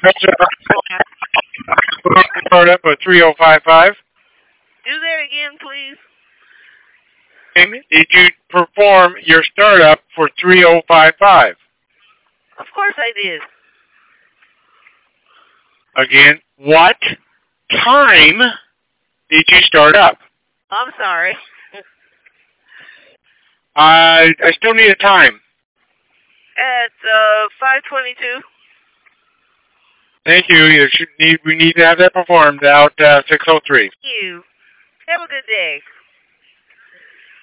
Startup of 3055. Do that again, please. Did you perform your startup for 3055? Of course I did. Again, what time did you start up? I'm sorry. I still need a time. At 5:22. Thank you. We need to have that performed out 6:03. You. Have a good day.